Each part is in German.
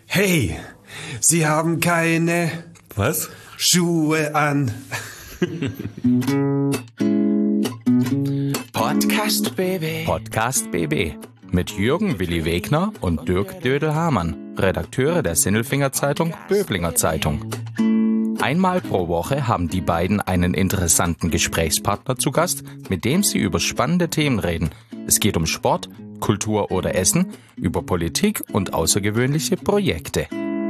Hey, Sie haben keine Was? Schuhe an. Podcast BB. Podcast BB mit Jürgen Willi Wegner und Dirk Dödel-Hamann, Redakteure der Sinnelfinger Zeitung Böblinger Zeitung. Einmal pro Woche haben die beiden einen interessanten Gesprächspartner zu Gast, mit dem sie über spannende Themen reden. Es geht um Sport, Kultur oder Essen, über Politik und außergewöhnliche Projekte.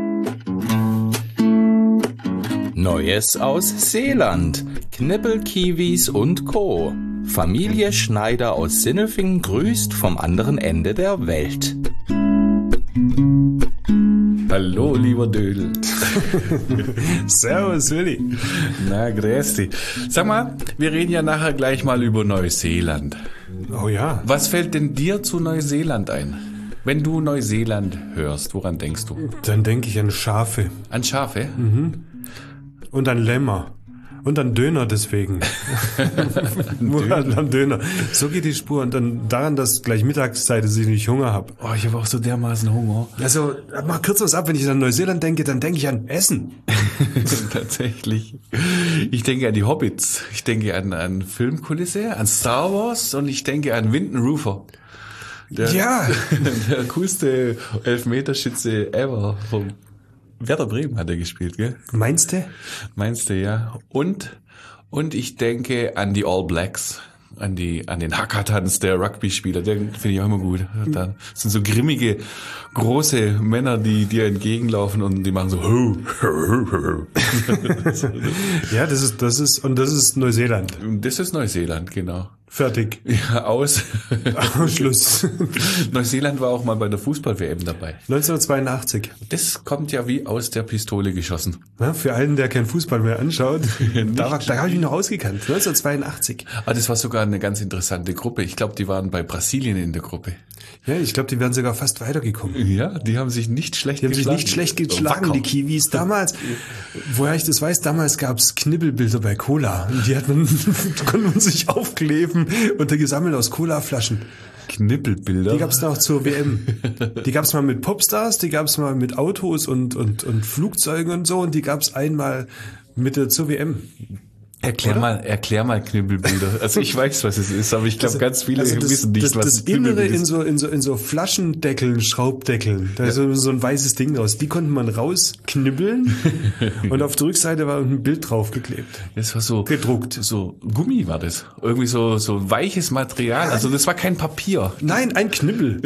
Neues aus Seeland, Knibbelkiwis und Co. Familie Schneider aus Sinnelfingen grüßt vom anderen Ende der Welt. Hallo, lieber Dödel. Servus, Willi. Na, grüß dich. Sag mal, wir reden ja nachher gleich mal über Neuseeland. Oh ja. Was fällt denn dir zu Neuseeland ein? Wenn du Neuseeland hörst, woran denkst du? Dann denke ich an Schafe An Schafe? und an Lämmer. Und an Döner deswegen. Nur an Döner. So geht die Spur. Und dann daran, dass gleich Mittagszeit ist, ich nicht Hunger habe. Oh, ich habe auch so dermaßen Hunger. Also, mal kurz was ab. Wenn ich an Neuseeland denke, dann denke ich an Essen. Tatsächlich. Ich denke an die Hobbits. Ich denke an Filmkulisse, an Star Wars und ich denke an Winton Rufer. Ja. Der coolste Elfmeterschütze ever vom Werder Bremen hat er gespielt, gell? Meinst du? Meinst du, ja. Und ich denke an die All Blacks, an den Hackathons der Rugby-Spieler, den finde ich auch immer gut. Da sind so grimmige, große Männer, die dir entgegenlaufen und die machen so Ja, das ist Neuseeland. Das ist Neuseeland, genau. Fertig. Ja, Schluss. Neuseeland war auch mal bei der Fußball-WM dabei. 1982. Das kommt ja wie aus der Pistole geschossen. Ja, für einen, der keinen Fußball mehr anschaut, da habe ich mich noch ausgekannt. 1982. Ah, das war sogar eine ganz interessante Gruppe. Ich glaube, die waren bei Brasilien in der Gruppe. Ja, ich glaube, die wären sogar fast weitergekommen. Ja, die haben sich nicht schlecht Die geschlagen. Wacker. Die Kiwis. Damals, woher ich das weiß, damals gab's Knibbelbilder bei Cola. Und die konnte man sich aufkleben und gesammelt aus Colaflaschen. Knippelbilder. Die gab's noch zur WM. Die gab's mal mit Popstars, die gab's mal mit Autos und Flugzeugen und so. Und die gab's einmal zur WM. Erklär mal Knibbelbilder. Also ich weiß, was es ist, aber ich glaube, ganz viele wissen nicht, was das Innere in so Flaschendeckeln, Schraubdeckeln. Da ist so ein weißes Ding raus. Die konnte man rausknibbeln und auf der Rückseite war ein Bild draufgeklebt. Das war so gedruckt. So Gummi war das. Irgendwie so weiches Material. Also das war kein Papier. Nein, ein Knibbel.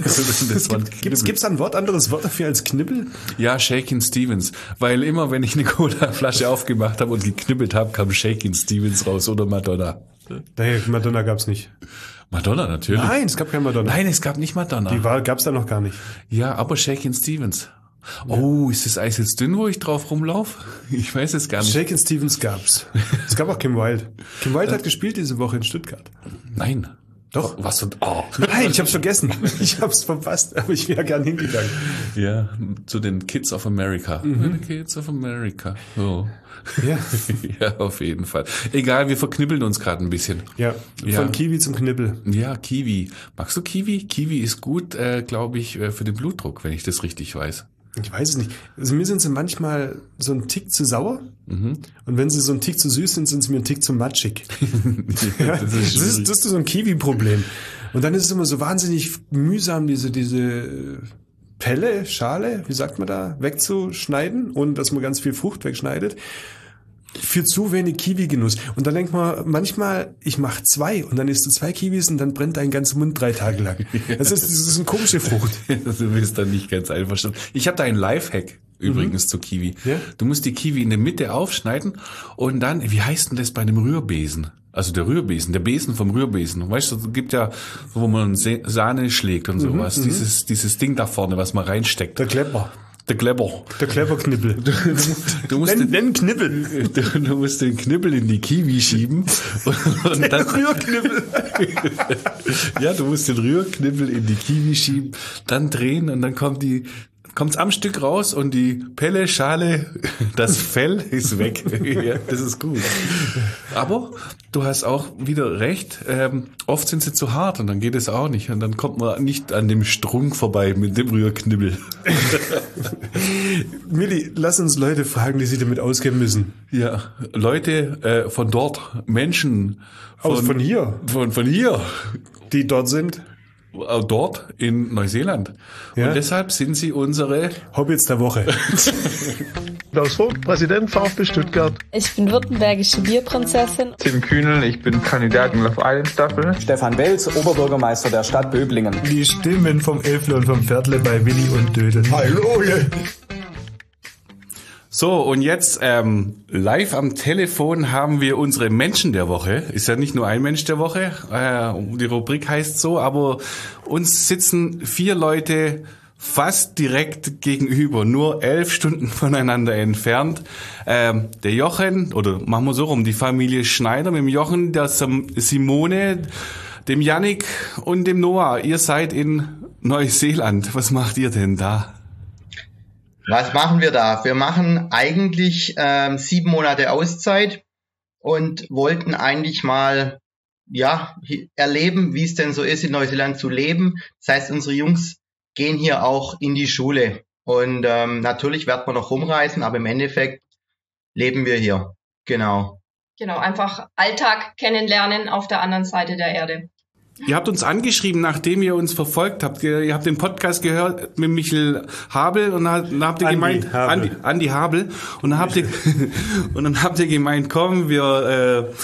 Das war ein Knibbel. Gibt's da ein anderes Wort dafür als Knibbel? Ja, Shakin' Stevens. Weil immer, wenn ich eine Cola-Flasche aufgemacht habe und geknibbelt habe, kam Shakin' Stevens raus oder Madonna. Nee, Madonna gab's nicht. Madonna natürlich. Nein, es gab kein Madonna. Nein, es gab nicht Madonna. Gab's da noch gar nicht. Ja, aber Shakin' Stevens. Oh, ist das Eis jetzt dünn, wo ich drauf rumlaufe? Ich weiß es gar nicht. Shakin' Stevens gab's. Es gab auch Kim Wilde. Kim Wilde hat gespielt diese Woche in Stuttgart. Nein. Doch. Was und oh. Nein, ich hab's vergessen. Ich hab's verpasst, aber ich wäre gern hingegangen. Ja, zu den Kids of America. The Kids of America. Oh. Ja. Ja, auf jeden Fall. Egal, wir verknibbeln uns gerade ein bisschen. Ja, von Kiwi zum Knibbel. Ja, Kiwi. Magst du Kiwi? Kiwi ist gut, glaube ich, für den Blutdruck, wenn ich das richtig weiß. Ich weiß es nicht. Also mir sind sie manchmal so ein Tick zu sauer. Und wenn sie so ein Tick zu süß sind, sind sie mir ein Tick zu matschig. Ja, das ist so ein Kiwi-Problem. Und dann ist es immer so wahnsinnig mühsam, diese Pelle, Schale, wie sagt man da, wegzuschneiden, ohne dass man ganz viel Frucht wegschneidet. Für zu wenig Kiwi-Genuss. Und dann denkt man manchmal, ich mache 2 und dann isst du 2 Kiwis und dann brennt dein ganzer Mund 3 Tage lang. Das ist eine komische Frucht. Du bist dann nicht ganz einverstanden. Ich habe da einen Lifehack übrigens zu Kiwi. Ja? Du musst die Kiwi in der Mitte aufschneiden und dann, wie heißt denn das bei einem Rührbesen? Also der Rührbesen, der Besen vom Rührbesen. Weißt du, es gibt ja, wo man Sahne schlägt und sowas. Dieses Ding da vorne, was man reinsteckt. Der Klepper. Der Klepper. Der Klepperknibbel. Du musst Knibbel. Du musst den Knibbel in die Kiwi schieben. Und dann Rührknibbel. Ja, du musst den Rührknibbel in die Kiwi schieben, dann drehen und dann kommt die kommt's am Stück raus und die Pelle, Schale, das Fell ist weg. Ja, das ist gut. Aber du hast auch wieder recht, oft sind sie zu hart und dann geht es auch nicht. Und dann kommt man nicht an dem Strunk vorbei mit dem Rührknibbel. Milli, lass uns Leute fragen, die sich damit auskennen müssen. Ja, Leute von dort, Menschen Von hier. Von hier. Die dort sind. Dort in Neuseeland. Ja. Und deshalb sind sie unsere Hobbits der Woche. Klaus Vogt, Präsident VfB Stuttgart. Ich bin württembergische Bierprinzessin. Tim Kühnel, ich bin Kandidat in Love Island Staffel. Stefan Welz, Oberbürgermeister der Stadt Böblingen. Die Stimmen vom Elfle und vom Viertle bei Willi und Dödel. Hallo! So, und jetzt live am Telefon haben wir unsere Menschen der Woche. Ist ja nicht nur ein Mensch der Woche, die Rubrik heißt so, aber uns sitzen 4 Leute fast direkt gegenüber, nur 11 Stunden voneinander entfernt. Der Jochen, oder machen wir so rum, die Familie Schneider mit dem Jochen, der Simone, dem Yannick und dem Noah. Ihr seid in Neuseeland. Was macht ihr denn da? Was machen wir da? Wir machen eigentlich 7 Monate Auszeit und wollten eigentlich mal erleben, wie es denn so ist, in Neuseeland zu leben. Das heißt, unsere Jungs gehen hier auch in die Schule. Und natürlich werden wir noch rumreisen, aber im Endeffekt leben wir hier. Genau. Genau, einfach Alltag kennenlernen auf der anderen Seite der Erde. Ihr habt uns angeschrieben, nachdem ihr uns verfolgt habt. Ihr habt den Podcast gehört mit Michael Habel und dann habt ihr gemeint, Andi Habel. Und dann habt ihr gemeint, komm, wir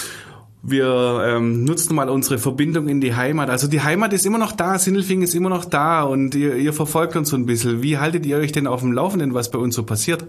nutzen mal unsere Verbindung in die Heimat. Also die Heimat ist immer noch da, Sindelfingen ist immer noch da und ihr verfolgt uns so ein bisschen. Wie haltet ihr euch denn auf dem Laufenden, was bei uns so passiert?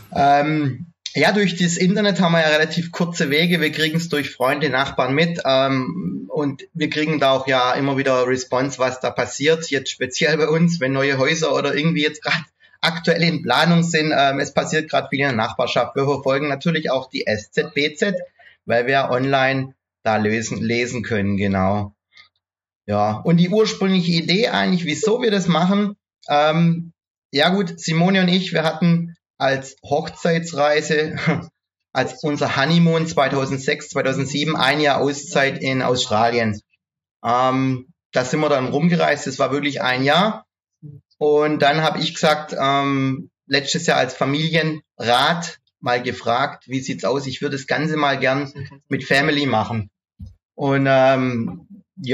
Durch das Internet haben wir ja relativ kurze Wege. Wir kriegen es durch Freunde, Nachbarn mit und wir kriegen da auch ja immer wieder Response, was da passiert. Jetzt speziell bei uns, wenn neue Häuser oder irgendwie jetzt gerade aktuell in Planung sind. Es passiert gerade viel in der Nachbarschaft. Wir verfolgen natürlich auch die SZBZ, weil wir online da lesen können, genau. Ja, und die ursprüngliche Idee eigentlich, wieso wir das machen, Simone und ich, wir hatten als Hochzeitsreise, als unser Honeymoon 2006, 2007, ein Jahr Auszeit in Australien. Da sind wir dann rumgereist, das war wirklich ein Jahr. Und dann habe ich gesagt, letztes Jahr als Familienrat mal gefragt, wie sieht's aus? Ich würde das Ganze mal gern mit Family machen. Und dann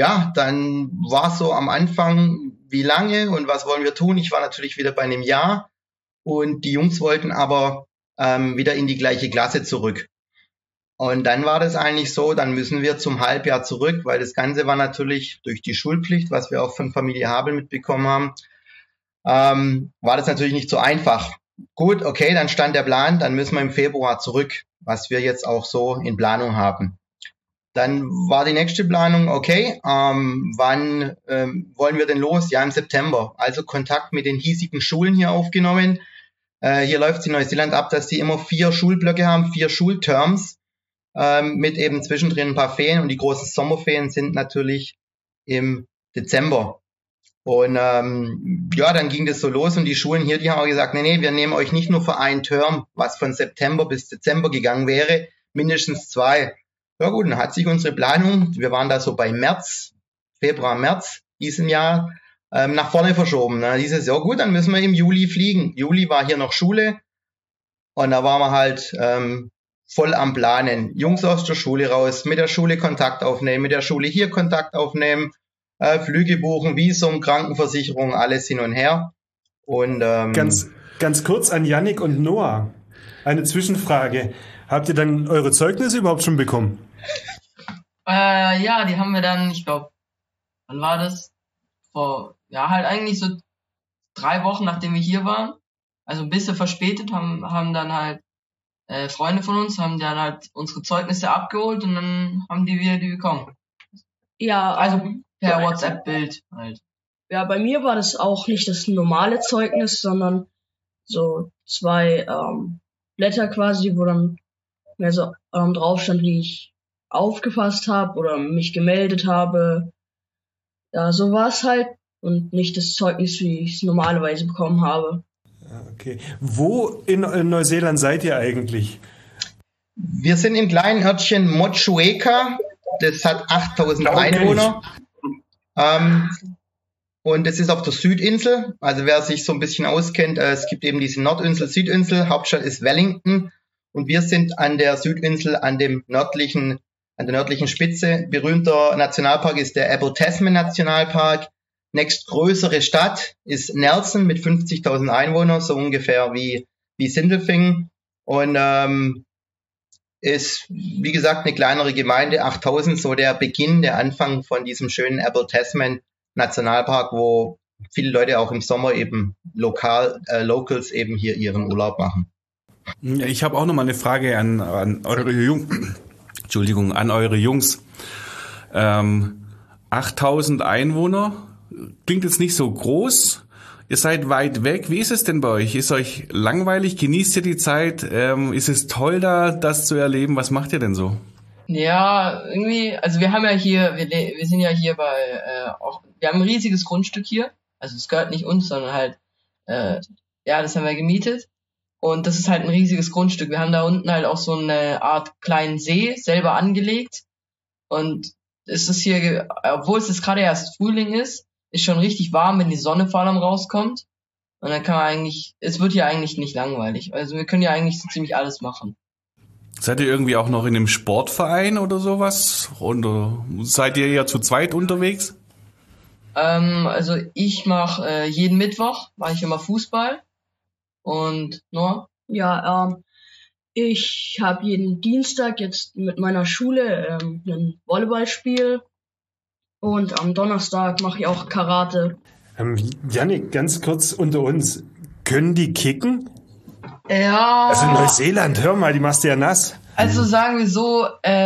war so am Anfang, wie lange und was wollen wir tun? Ich war natürlich wieder bei einem Jahr. Und die Jungs wollten aber wieder in die gleiche Klasse zurück. Und dann war das eigentlich so, dann müssen wir zum Halbjahr zurück, weil das Ganze war natürlich durch die Schulpflicht, was wir auch von Familie Habel mitbekommen haben, war das natürlich nicht so einfach. Gut, okay, dann stand der Plan, dann müssen wir im Februar zurück, was wir jetzt auch so in Planung haben. Dann war die nächste Planung, okay, wann wollen wir denn los? Ja, im September. Also Kontakt mit den hiesigen Schulen hier aufgenommen. Hier läuft es in Neuseeland ab, dass die immer 4 Schulblöcke haben, 4 Schulterms, mit eben zwischendrin ein paar Ferien. Und die großen Sommerferien sind natürlich im Dezember. Und dann ging das so los und die Schulen hier, die haben auch gesagt, nee, wir nehmen euch nicht nur für einen Term, was von September bis Dezember gegangen wäre, mindestens 2. Ja gut, dann hat sich unsere Planung, wir waren da so bei Februar, März diesen Jahr, nach vorne verschoben. Dann hieß es, ja gut, dann müssen wir im Juli fliegen. Juli war hier noch Schule und da waren wir halt voll am Planen. Jungs aus der Schule raus, mit der Schule Kontakt aufnehmen, mit der Schule hier Kontakt aufnehmen, Flüge buchen, Visum, Krankenversicherung, alles hin und her. Und ganz kurz an Yannick und Noah. Eine Zwischenfrage. Habt ihr dann eure Zeugnisse überhaupt schon bekommen? Ja, die haben wir dann, ich glaube, wann war das? Eigentlich so 3 Wochen, nachdem wir hier waren. Also ein bisschen verspätet, haben dann halt Freunde von uns, haben dann halt unsere Zeugnisse abgeholt und dann haben wir die bekommen. Ja. Also per WhatsApp-Bild halt. Ja, bei mir war das auch nicht das normale Zeugnis, sondern so 2 Blätter quasi, wo dann mehr so drauf stand, wie ich aufgefasst habe oder mich gemeldet habe. Ja, so war es halt und nicht das Zeugnis, wie ich es normalerweise bekommen habe. Okay. Wo in Neuseeland seid ihr eigentlich? Wir sind im kleinen Örtchen Motueka. Das hat 8000 Einwohner. Und das ist auf der Südinsel. Also wer sich so ein bisschen auskennt, es gibt eben diese Nordinsel, Südinsel. Hauptstadt ist Wellington. Und wir sind an der Südinsel, an der nördlichen Spitze. Berühmter Nationalpark ist der Abel Tasman Nationalpark. Nächstgrößere Stadt ist Nelson mit 50.000 Einwohnern, so ungefähr wie Sindelfingen. Und ist, wie gesagt, eine kleinere Gemeinde, 8.000, so der Anfang von diesem schönen Abel Tasman Nationalpark, wo viele Leute auch im Sommer eben Locals eben hier ihren Urlaub machen. Ich habe auch noch mal eine Frage an eure Jungs. 8.000 Einwohner, klingt jetzt nicht so groß. Ihr seid weit weg. Wie ist es denn bei euch? Ist euch langweilig? Genießt ihr die Zeit? Ist es toll, da das zu erleben? Was macht ihr denn so? Ja, irgendwie, also wir haben ja hier, wir sind ja hier wir haben ein riesiges Grundstück hier. Also es gehört nicht uns, sondern halt, das haben wir gemietet. Und das ist halt ein riesiges Grundstück. Wir haben da unten halt auch so eine Art kleinen See selber angelegt. Und es ist hier, obwohl es jetzt gerade erst Frühling ist schon richtig warm, wenn die Sonne vor allem rauskommt. Und dann kann man es wird hier eigentlich nicht langweilig. Also wir können ja eigentlich so ziemlich alles machen. Seid ihr irgendwie auch noch in einem Sportverein oder sowas? Und seid ihr eher zu zweit unterwegs? Also ich mache jeden Mittwoch, mache ich immer Fußball. Und Noah? Ja, ich habe jeden Dienstag jetzt mit meiner Schule ein Volleyballspiel. Und am Donnerstag mache ich auch Karate. Jannik, ganz kurz unter uns. Können die kicken? Ja. Also Neuseeland, hör mal, die machst du ja nass. Also sagen wir so,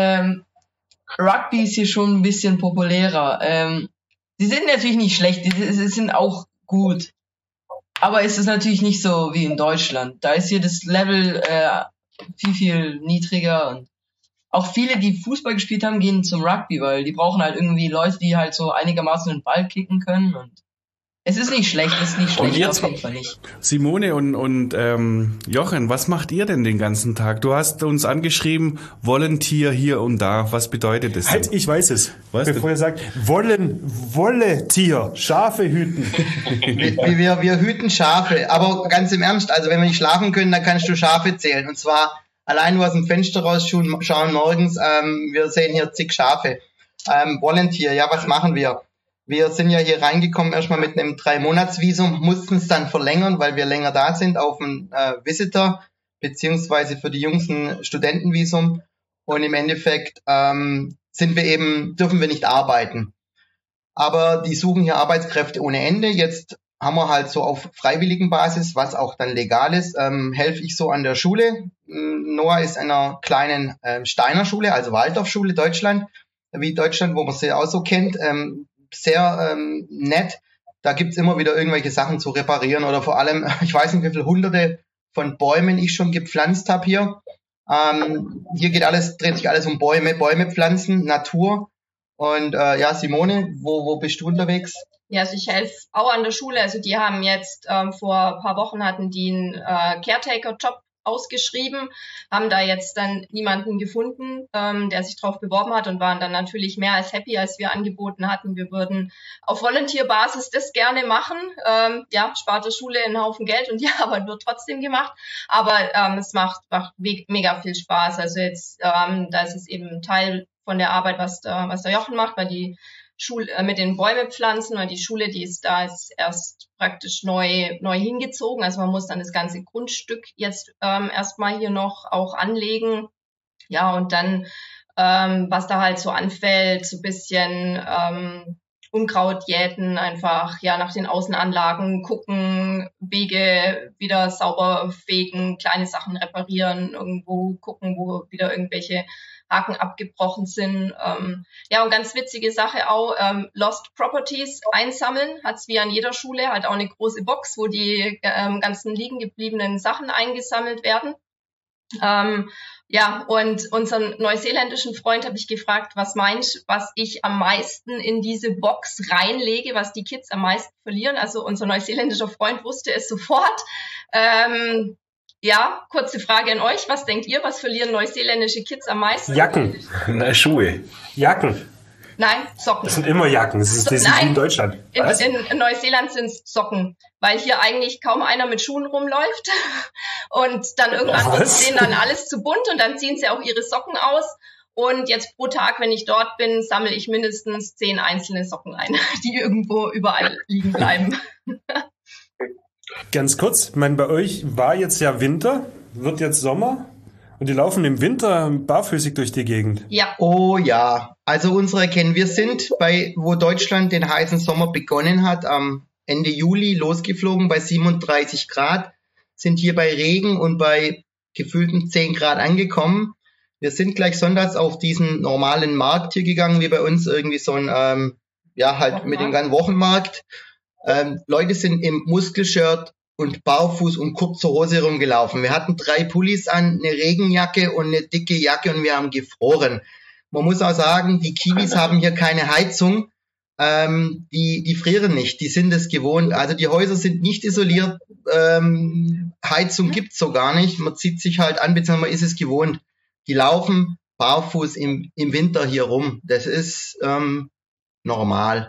Rugby ist hier schon ein bisschen populärer. Die sind natürlich nicht schlecht, die sind auch gut. Aber es ist natürlich nicht so wie in Deutschland. Da ist hier das Level viel, viel niedriger. Und auch viele, die Fußball gespielt haben, gehen zum Rugby, weil die brauchen halt irgendwie Leute, die halt so einigermaßen den Ball kicken können. Und es ist nicht schlecht, auf jeden Fall nicht. Simone und Jochen, was macht ihr denn den ganzen Tag? Du hast uns angeschrieben, Volunteer hier und da. Was bedeutet das? Halt, ich weiß es. Bevor ihr sagt, Wolle-Tier, Schafe hüten. wir hüten Schafe, aber ganz im Ernst, also wenn wir nicht schlafen können, dann kannst du Schafe zählen. Und zwar allein nur aus dem Fenster rausschauen morgens, wir sehen hier zig Schafe. Volunteer, ja, was machen wir? Wir sind ja hier reingekommen erstmal mit einem 3-Monats-Visum, mussten es dann verlängern, weil wir länger da sind auf ein Visitor, beziehungsweise für die Jungs ein Studentenvisum. Und im Endeffekt dürfen wir nicht arbeiten. Aber die suchen hier Arbeitskräfte ohne Ende. Jetzt haben wir halt so auf freiwilligen Basis, was auch dann legal ist, helfe ich so an der Schule. Noah ist in einer kleinen Steiner Schule, also Waldorfschule Deutschland, wie Deutschland, wo man sie auch so kennt. Sehr nett. Da gibt's immer wieder irgendwelche Sachen zu reparieren oder vor allem, ich weiß nicht, wie viele hunderte von Bäumen ich schon gepflanzt habe hier. Hier dreht sich alles um Bäume pflanzen, Natur. Und Simone, wo bist du unterwegs? Ja, also ich helfe auch an der Schule. Also die haben jetzt vor ein paar Wochen hatten die einen Caretaker-Job ausgeschrieben, haben da jetzt dann niemanden gefunden, der sich drauf beworben hat und waren dann natürlich mehr als happy, als wir angeboten hatten. Wir würden auf Volunteer-Basis das gerne machen. Spart der Schule einen Haufen Geld und die Arbeit wird trotzdem gemacht. Aber es macht mega viel Spaß. Also jetzt, da ist es eben ein Teil von der Arbeit, was der Jochen macht, weil die Schule mit den Bäume pflanzen, weil die Schule, die ist da ist erst praktisch neu hingezogen. Also man muss dann das ganze Grundstück jetzt erstmal hier noch auch anlegen. Ja, und dann, was da halt so anfällt, so ein bisschen Unkraut jäten, einfach nach den Außenanlagen gucken, Wege wieder sauber fegen, kleine Sachen reparieren, irgendwo gucken, wo wieder irgendwelche Haken abgebrochen sind. Und ganz witzige Sache auch, Lost Properties einsammeln, hat's wie an jeder Schule, halt auch eine große Box, wo die ganzen liegen gebliebenen Sachen eingesammelt werden. Ja, und unseren neuseeländischen Freund habe ich gefragt, was meinst, was ich am meisten in diese Box reinlege, was die Kids am meisten verlieren. Also unser neuseeländischer Freund wusste es sofort. Ja, kurze Frage an euch. Was denkt ihr, was verlieren neuseeländische Kids am meisten? Jacken. Na, Schuhe. Jacken. Nein, Socken. Das sind immer Jacken. Das ist nicht wie in Deutschland. In Neuseeland sind es Socken, weil hier eigentlich kaum einer mit Schuhen rumläuft. Und dann irgendwann ist denen dann alles zu bunt und dann ziehen sie auch ihre Socken aus. Und jetzt pro Tag, wenn ich dort bin, sammle ich mindestens 10 einzelne Socken ein, die irgendwo überall liegen bleiben. Ganz kurz, ich meine, bei euch war jetzt ja Winter, wird jetzt Sommer. Und die laufen im Winter barfüßig durch die Gegend. Ja. Oh ja. Also wir sind wo Deutschland den heißen Sommer begonnen hat, am Ende Juli losgeflogen bei 37 Grad, sind hier bei Regen und bei gefühlten 10 Grad angekommen. Wir sind gleich sonntags auf diesen normalen Markt hier gegangen, wie bei uns irgendwie so ein, mit dem ganzen Wochenmarkt. Leute sind im Muskelshirt und barfuß und kurze Hose rumgelaufen. Wir hatten 3 Pullis an, eine Regenjacke und eine dicke Jacke und wir haben gefroren. Man muss auch sagen, die Kiwis haben hier keine Heizung. Die frieren nicht, die sind es gewohnt. Also die Häuser sind nicht isoliert. Heizung gibt's so gar nicht. Man zieht sich halt an, beziehungsweise man ist es gewohnt. Die laufen barfuß im Winter hier rum. Das ist normal.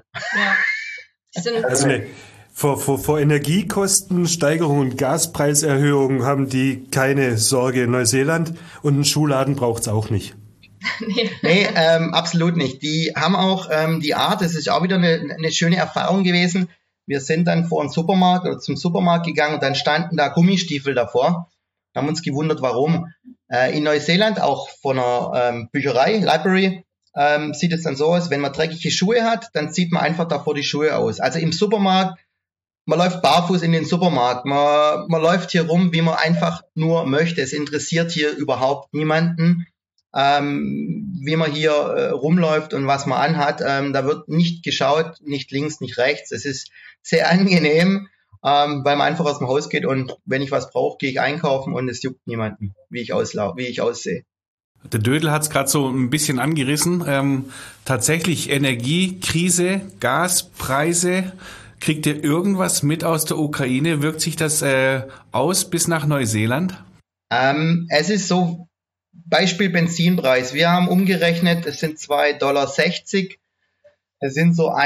Ja. Also vor Energiekostensteigerung und Gaspreiserhöhung haben die keine Sorge in Neuseeland und einen Schuhladen braucht's auch nicht. Nee, absolut nicht. Die haben auch die Art, das ist auch wieder eine schöne Erfahrung gewesen. Wir sind dann zum Supermarkt gegangen und dann standen da Gummistiefel davor. Haben uns gewundert, warum. In Neuseeland, auch von einer Bücherei, Library, sieht es dann so aus, wenn man dreckige Schuhe hat, dann zieht man einfach davor die Schuhe aus. Also im Supermarkt, man läuft barfuß in den Supermarkt, man läuft hier rum, wie man einfach nur möchte. Es interessiert hier überhaupt niemanden, wie man hier rumläuft und was man anhat. Da wird nicht geschaut, nicht links, nicht rechts. Es ist sehr angenehm, weil man einfach aus dem Haus geht und wenn ich was brauche, gehe ich einkaufen und es juckt niemanden, wie ich aussehe. Der Dödel hat es gerade so ein bisschen angerissen. Tatsächlich Energiekrise, Gaspreise. Kriegt ihr irgendwas mit aus der Ukraine? Wirkt sich das aus bis nach Neuseeland? Es ist so, Beispiel Benzinpreis. Wir haben umgerechnet, es sind $2,60. Es sind so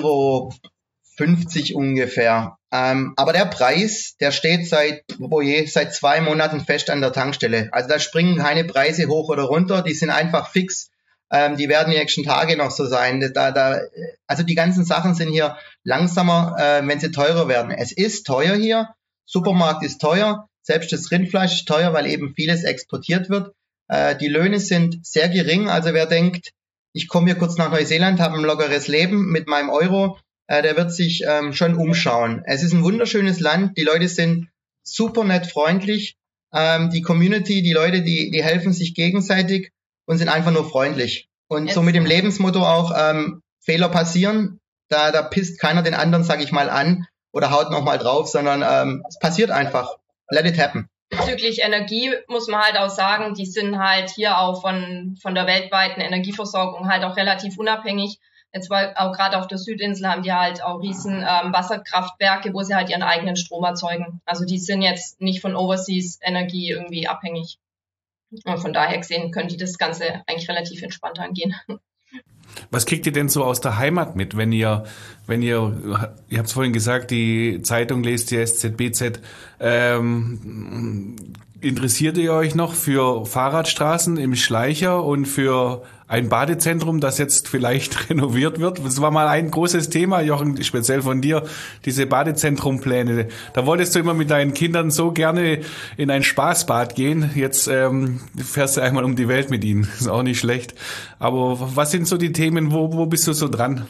1,50 € ungefähr. Aber der Preis, der steht seit 2 Monaten fest an der Tankstelle. Also da springen keine Preise hoch oder runter, die sind einfach fix. Die werden die nächsten Tage noch so sein. Also die ganzen Sachen sind hier langsamer, wenn sie teurer werden. Es ist teuer hier. Supermarkt ist teuer. Selbst das Rindfleisch ist teuer, weil eben vieles exportiert wird. Die Löhne sind sehr gering. Also wer denkt, ich komme hier kurz nach Neuseeland, habe ein lockeres Leben mit meinem Euro, der wird sich schon umschauen. Es ist ein wunderschönes Land. Die Leute sind super nett, freundlich. Die Community, die Leute, die helfen sich gegenseitig und sind einfach nur freundlich. Und so mit dem Lebensmotto auch, Fehler passieren, da pisst keiner den anderen, sag ich mal, an oder haut nochmal drauf, sondern es passiert einfach. Let it happen. Bezüglich Energie muss man halt auch sagen, die sind halt hier auch von der weltweiten Energieversorgung halt auch relativ unabhängig. Jetzt auch gerade auf der Südinsel haben die halt auch riesen Wasserkraftwerke, wo sie halt ihren eigenen Strom erzeugen. Also die sind jetzt nicht von Overseas Energie irgendwie abhängig. Und von daher gesehen können die das Ganze eigentlich relativ entspannt angehen. Was kriegt ihr denn so aus der Heimat mit, wenn ihr habt es vorhin gesagt, die Zeitung lest, die SZ-BZ, interessiert ihr euch noch für Fahrradstraßen im Schleicher und für ein Badezentrum, das jetzt vielleicht renoviert wird? Das war mal ein großes Thema, Jochen, speziell von dir, diese Badezentrumpläne. Da wolltest du immer mit deinen Kindern so gerne in ein Spaßbad gehen. Jetzt fährst du einmal um die Welt mit ihnen. Ist auch nicht schlecht. Aber was sind so die Themen, wo bist du so dran?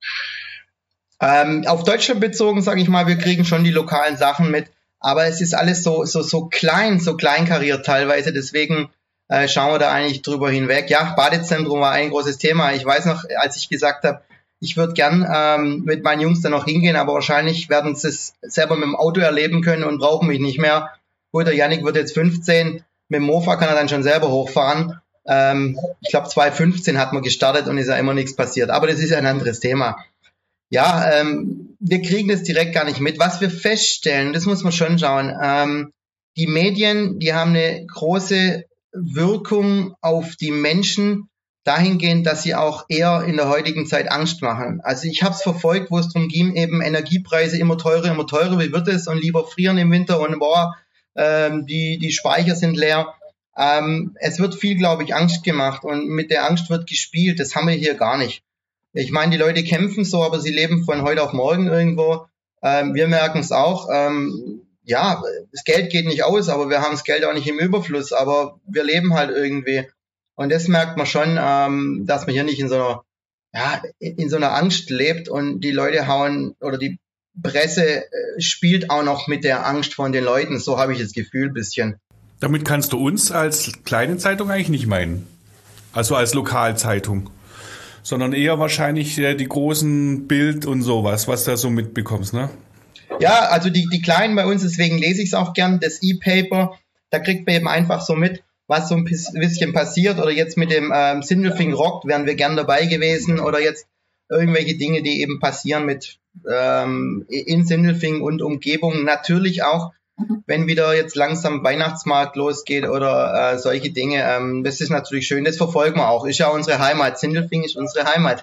Auf Deutschland bezogen, sage ich mal, wir kriegen schon die lokalen Sachen mit. Aber es ist alles so kleinkariert teilweise, deswegen schauen wir da eigentlich drüber hinweg. Ja, Badezentrum war ein großes Thema. Ich weiß noch, als ich gesagt habe, ich würde gern mit meinen Jungs da noch hingehen, aber wahrscheinlich werden sie es selber mit dem Auto erleben können und brauchen mich nicht mehr. Gut, der Yannick wird jetzt 15, Mit dem Mofa kann er dann schon selber hochfahren. Ich glaube 2015 hat man gestartet und ist ja immer nichts passiert. Aber das ist ja ein anderes Thema. Ja, wir kriegen das direkt gar nicht mit. Was wir feststellen, das muss man schon schauen, die Medien, die haben eine große Wirkung auf die Menschen dahingehend, dass sie auch eher in der heutigen Zeit Angst machen. Also ich habe es verfolgt, wo es darum ging, eben Energiepreise immer teurer, wie wird es? Und lieber frieren im Winter und die Speicher sind leer. Es wird viel, glaube ich, Angst gemacht und mit der Angst wird gespielt. Das haben wir hier gar nicht. Ich meine, die Leute kämpfen so, aber sie leben von heute auf morgen irgendwo. Wir merken es auch. Ja, das Geld geht nicht aus, aber wir haben das Geld auch nicht im Überfluss. Aber wir leben halt irgendwie. Und das merkt man schon, dass man hier nicht in so einer Angst lebt und die Leute hauen oder die Presse spielt auch noch mit der Angst von den Leuten. So habe ich das Gefühl ein bisschen. Damit kannst du uns als kleine Zeitung eigentlich nicht meinen. Also als Lokalzeitung. Sondern eher wahrscheinlich die großen Bild und sowas, was du da so mitbekommst, ne? Ja, also die Kleinen bei uns, deswegen lese ich es auch gern, das E-Paper, da kriegt man eben einfach so mit, was so ein bisschen passiert. Oder jetzt mit dem Sindelfingen rockt, wären wir gern dabei gewesen. Oder jetzt irgendwelche Dinge, die eben passieren mit in Sindelfingen und Umgebung. Natürlich auch, wenn wieder jetzt langsam Weihnachtsmarkt losgeht oder solche Dinge. Das ist natürlich schön, das verfolgen wir auch. Ist ja unsere Heimat. Sindelfingen ist unsere Heimat.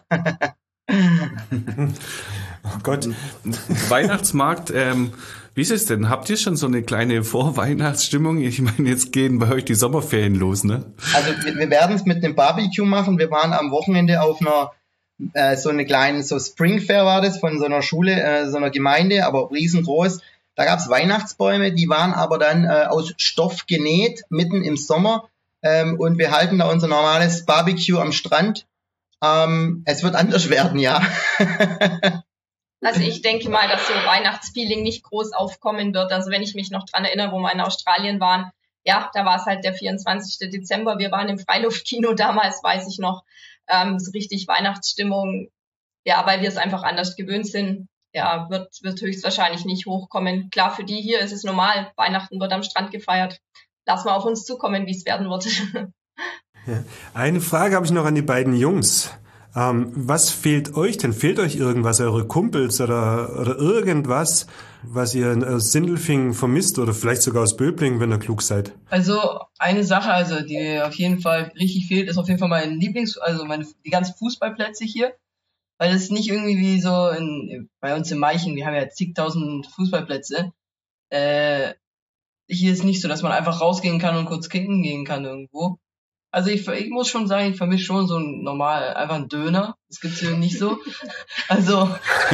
Oh Gott. Weihnachtsmarkt, wie ist es denn? Habt ihr schon so eine kleine Vorweihnachtsstimmung? Ich meine, jetzt gehen bei euch die Sommerferien los, ne? Also wir werden es mit einem Barbecue machen. Wir waren am Wochenende auf einer so eine kleine, so Spring Fair war das, von so einer Schule, so einer Gemeinde, aber riesengroß. Da gab's Weihnachtsbäume, die waren aber dann aus Stoff genäht, mitten im Sommer. Und wir halten da unser normales Barbecue am Strand. Es wird anders werden, ja. Also ich denke mal, dass so Weihnachtsfeeling nicht groß aufkommen wird. Also wenn ich mich noch dran erinnere, wo wir in Australien waren, ja, da war es halt der 24. Dezember. Wir waren im Freiluftkino damals, weiß ich noch, so richtig Weihnachtsstimmung. Ja, weil wir es einfach anders gewöhnt sind. Ja, wird höchstwahrscheinlich nicht hochkommen. Klar, für die hier ist es normal. Weihnachten wird am Strand gefeiert. Lassen wir auf uns zukommen, wie es werden wird. Ja. Eine Frage habe ich noch an die beiden Jungs. Was fehlt euch denn? Fehlt euch irgendwas, eure Kumpels oder irgendwas, was ihr aus Sindelfingen vermisst oder vielleicht sogar aus Böblingen, wenn ihr klug seid? Also eine Sache, also die auf jeden Fall richtig fehlt, ist auf jeden Fall mein die ganzen Fußballplätze hier. Weil es nicht irgendwie wie so bei uns in Meichen, wir haben ja zigtausend Fußballplätze. Hier ist nicht so, dass man einfach rausgehen kann und kurz kicken gehen kann irgendwo. Also ich muss schon sagen, ich vermisse schon so einfach einen Döner. Das gibt's hier nicht so. Also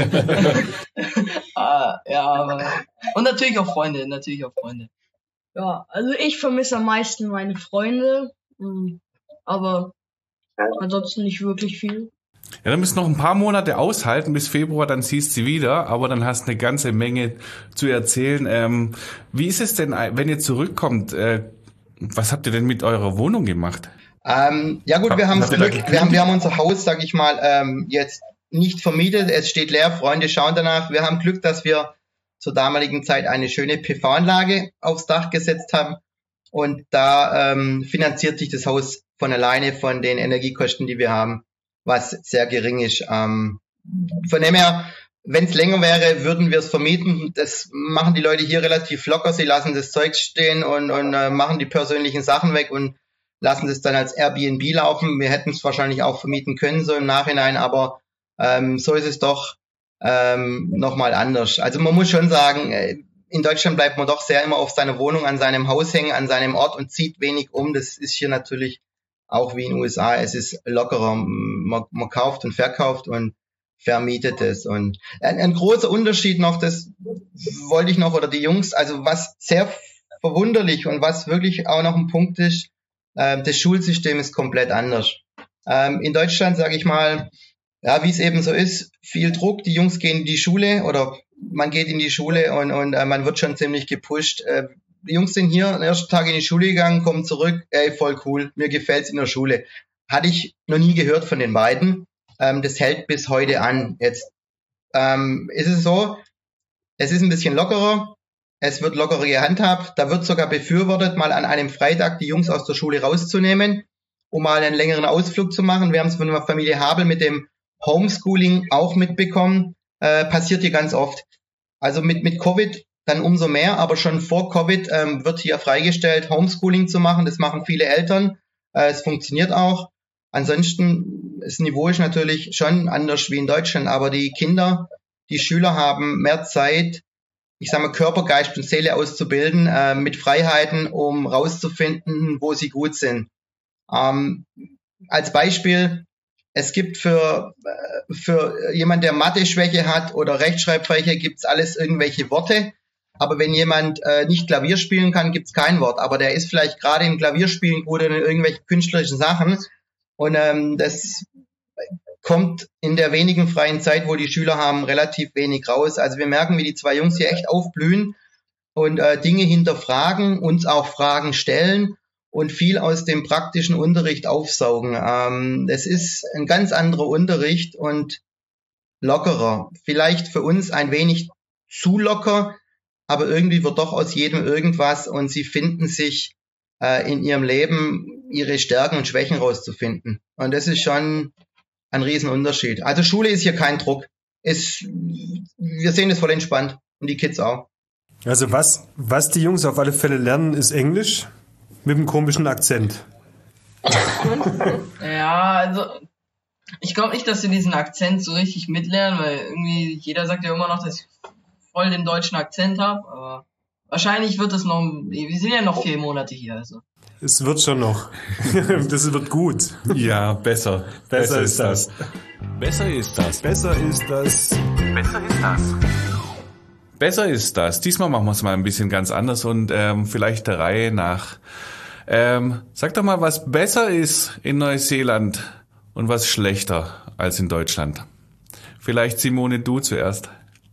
ja, aber und natürlich auch Freunde. Ja, also ich vermisse am meisten meine Freunde, aber ansonsten nicht wirklich viel. Ja, dann müssen noch ein paar Monate aushalten, bis Februar, dann siehst du sie wieder, aber dann hast du eine ganze Menge zu erzählen. Wie ist es denn, wenn ihr zurückkommt? Was habt ihr denn mit eurer Wohnung gemacht? Ja gut, wir haben Glück. Wir haben unser Haus, sag ich mal, jetzt nicht vermietet. Es steht leer. Freunde schauen danach. Wir haben Glück, dass wir zur damaligen Zeit eine schöne PV-Anlage aufs Dach gesetzt haben. Und da finanziert sich das Haus von alleine von den Energiekosten, die wir haben, was sehr gering ist. Von dem her, wenn es länger wäre, würden wir es vermieten. Das machen die Leute hier relativ locker. Sie lassen das Zeug stehen und machen die persönlichen Sachen weg und lassen das dann als Airbnb laufen. Wir hätten es wahrscheinlich auch vermieten können, so im Nachhinein, aber so ist es doch nochmal anders. Also man muss schon sagen, in Deutschland bleibt man doch sehr immer auf seiner Wohnung, an seinem Haus hängen, an seinem Ort und zieht wenig um. Das ist hier natürlich auch wie in den USA. Es ist lockerer. Man kauft und verkauft und vermietet es. Und ein großer Unterschied noch, das wollte ich noch, oder die Jungs, also was sehr verwunderlich und was wirklich auch noch ein Punkt ist, das Schulsystem ist komplett anders. In Deutschland, sage ich mal, ja, wie es eben so ist, viel Druck, die Jungs gehen in die Schule oder man geht in die Schule und man wird schon ziemlich gepusht. Die Jungs sind hier den ersten Tag in die Schule gegangen, kommen zurück, voll cool, mir gefällt's in der Schule. Hatte ich noch nie gehört von den beiden. Das hält bis heute an. Jetzt ist es so, es ist ein bisschen lockerer. Es wird locker gehandhabt. Da wird sogar befürwortet, mal an einem Freitag die Jungs aus der Schule rauszunehmen, um mal einen längeren Ausflug zu machen. Wir haben es von der Familie Habel mit dem Homeschooling auch mitbekommen. Passiert hier ganz oft. Also mit Covid dann umso mehr, aber schon vor Covid wird hier freigestellt, Homeschooling zu machen. Das machen viele Eltern. Es funktioniert auch. Ansonsten, das Niveau ist natürlich schon anders wie in Deutschland, aber die Kinder, die Schüler haben mehr Zeit, ich sage mal, Körper, Geist und Seele auszubilden, mit Freiheiten, um rauszufinden, wo sie gut sind. Als Beispiel, es gibt für jemand, der Mathe-Schwäche hat oder Rechtschreibschwäche, gibt's alles irgendwelche Worte. Aber wenn jemand nicht Klavier spielen kann, gibt's kein Wort. Aber der ist vielleicht gerade im Klavierspielen gut oder in irgendwelchen künstlerischen Sachen. Und das kommt in der wenigen freien Zeit, wo die Schüler haben, relativ wenig raus. Also wir merken, wie die zwei Jungs hier echt aufblühen und Dinge hinterfragen, uns auch Fragen stellen und viel aus dem praktischen Unterricht aufsaugen. Das ist ein ganz anderer Unterricht und lockerer. Vielleicht für uns ein wenig zu locker, aber irgendwie wird doch aus jedem irgendwas und sie finden sich in ihrem Leben ihre Stärken und Schwächen rauszufinden. Und das ist schon ein Riesenunterschied. Also Schule ist hier kein Druck. Wir sehen das voll entspannt und die Kids auch. Also was die Jungs auf alle Fälle lernen, ist Englisch mit einem komischen Akzent. Ja, also ich glaube nicht, dass sie diesen Akzent so richtig mitlernen, weil irgendwie jeder sagt ja immer noch, dass ich voll den deutschen Akzent habe, aber wahrscheinlich wird es noch, wir sind ja noch 4 Monate hier, also. Es wird schon noch. Das wird gut. Ja, besser. Besser ist das. Besser ist das. Besser ist das. Besser ist das. Besser ist das. Diesmal machen wir es mal ein bisschen ganz anders und vielleicht der Reihe nach. Sag doch mal, was besser ist in Neuseeland und was schlechter als in Deutschland. Vielleicht Simone, du zuerst.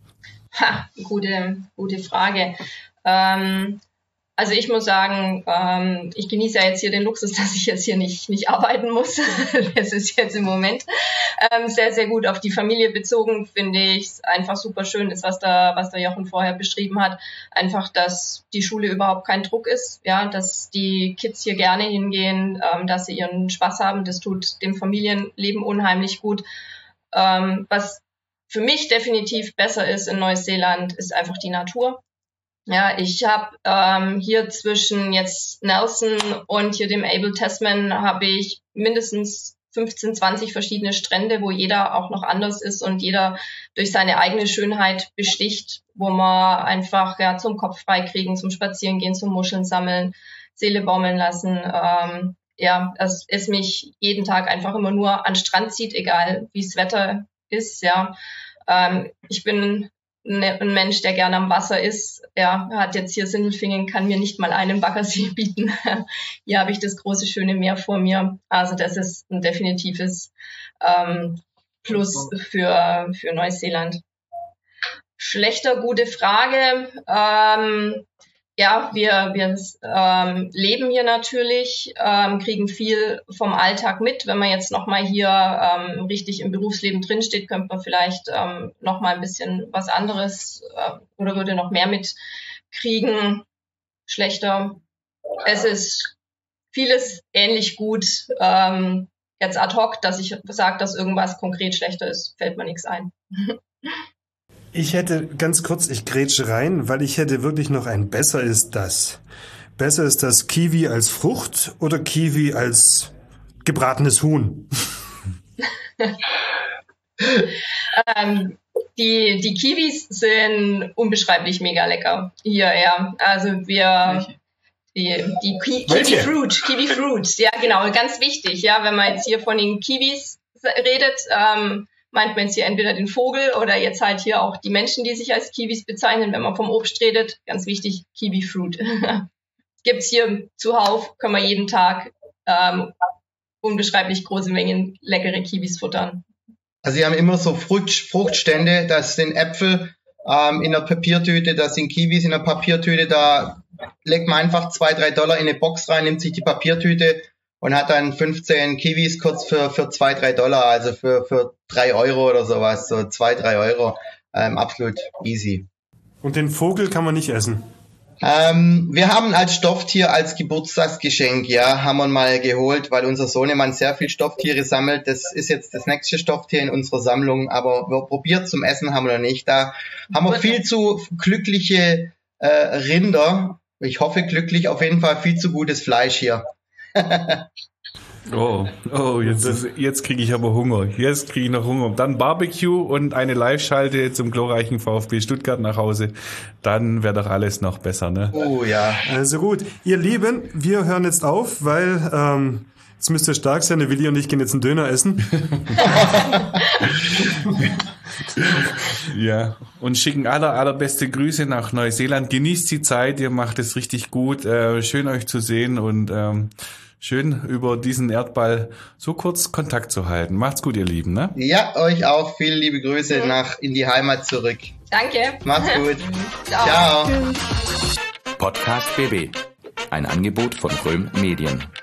Gute Frage. Also ich muss sagen, ich genieße ja jetzt hier den Luxus, dass ich jetzt hier nicht arbeiten muss. Das ist jetzt im Moment sehr, sehr gut auf die Familie bezogen, finde ich es einfach super schön ist, was der Jochen vorher beschrieben hat. Einfach, dass die Schule überhaupt kein Druck ist, ja, dass die Kids hier gerne hingehen, dass sie ihren Spaß haben. Das tut dem Familienleben unheimlich gut. Was für mich definitiv besser ist in Neuseeland, ist einfach die Natur. Ja, ich habe hier zwischen jetzt Nelson und hier dem Abel Tasman habe ich mindestens 15, 20 verschiedene Strände, wo jeder auch noch anders ist und jeder durch seine eigene Schönheit besticht, wo man einfach zum Kopf frei kriegen, zum Spazierengehen, zum Muscheln sammeln, Seele baumeln lassen. Dass es mich jeden Tag einfach immer nur an den Strand zieht, egal wie das Wetter ist. Ja, ich bin ein Mensch, der gerne am Wasser ist. Ja, hat jetzt hier Sindelfingen, kann mir nicht mal einen Baggersee bieten. Hier habe ich das große, schöne Meer vor mir. Also das ist ein definitives Plus für Neuseeland. Schlechter, gute Frage. Wir leben hier natürlich, kriegen viel vom Alltag mit. Wenn man jetzt nochmal hier richtig im Berufsleben drinsteht, könnte man vielleicht nochmal ein bisschen was anderes oder würde noch mehr mitkriegen. Schlechter. Es ist vieles ähnlich gut. Jetzt ad hoc, dass ich sage, dass irgendwas konkret schlechter ist, fällt mir nichts ein. Ich hätte ganz kurz, ich grätsche rein, weil ich hätte wirklich noch ein besser ist das. Besser ist das Kiwi als Frucht oder Kiwi als gebratenes Huhn? Die Kiwis sind unbeschreiblich mega lecker. Hier, ja. Also die Kiwi Fruit, ja genau, ganz wichtig, ja, wenn man jetzt hier von den Kiwis redet, meint man jetzt hier entweder den Vogel oder jetzt halt hier auch die Menschen, die sich als Kiwis bezeichnen, wenn man vom Obst redet. Ganz wichtig, Kiwi Fruit. Gibt's hier zuhauf, können wir jeden Tag unbeschreiblich große Mengen leckere Kiwis futtern. Also sie haben immer so Fruchtstände, das sind Äpfel in einer Papiertüte, das sind Kiwis in einer Papiertüte, da legt man einfach $2-3 in eine Box rein, nimmt sich die Papiertüte und hat dann 15 Kiwis kurz für $2-3, also für 3 Euro oder sowas, so 2-3 Euro, absolut easy. Und den Vogel kann man nicht essen? Wir haben als Stofftier, als Geburtstagsgeschenk, ja, haben wir mal geholt, weil unser Sohnemann sehr viel Stofftiere sammelt. Das ist jetzt das nächste Stofftier in unserer Sammlung, aber wir probiert zum Essen haben wir noch nicht. Da haben wir viel zu glückliche Rinder. Ich hoffe glücklich, auf jeden Fall viel zu gutes Fleisch hier. Jetzt kriege ich aber Hunger. Jetzt kriege ich noch Hunger. Dann Barbecue und eine Live-Schalte zum glorreichen VfB Stuttgart nach Hause. Dann wäre doch alles noch besser, ne? Oh ja. Also gut, ihr Lieben, wir hören jetzt auf, weil jetzt müsst ihr stark sein. Der Willi und ich gehen jetzt einen Döner essen. Ja, und schicken allerbeste Grüße nach Neuseeland. Genießt die Zeit, ihr macht es richtig gut. Schön euch zu sehen und schön über diesen Erdball so kurz Kontakt zu halten. Macht's gut, ihr Lieben, ne? Ja, euch auch. Viele liebe Grüße in die Heimat zurück. Danke. Macht's gut. Ciao. Podcast BB. Ein Angebot von Röhm Medien.